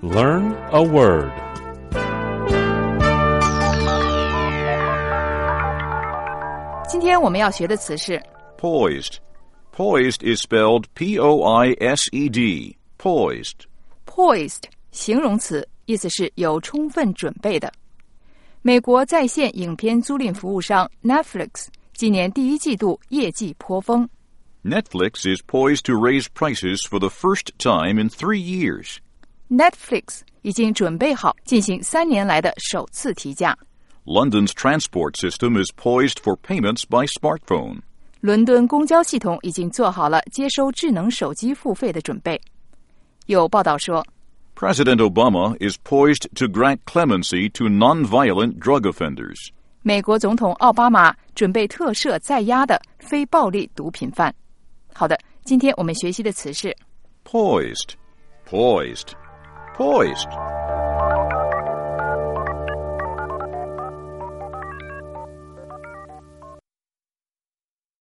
Learn a word. 今天我们要学的词是 Poised. Poised is spelled P-O-I-S-E-D. Poised. poised 形容词，意思是有充分准备的。美国在线影片租赁服务商 Netflix 今年第一季度业绩颇丰。 Netflix is poised to raise prices for the first time in 3 years. Netflix 已经准备好进行3年来的首次提价。 London's transport system is poised for payments by smartphone. 伦敦公交系统已经做好了接收智能手机付费的准备。有报道说 President Obama is poised to grant clemency to nonviolent drug offenders. 美国总统奥巴马准备特赦在押的非暴力毒品犯。好的，今天我们学习的词是 Poised. Poised. Poised.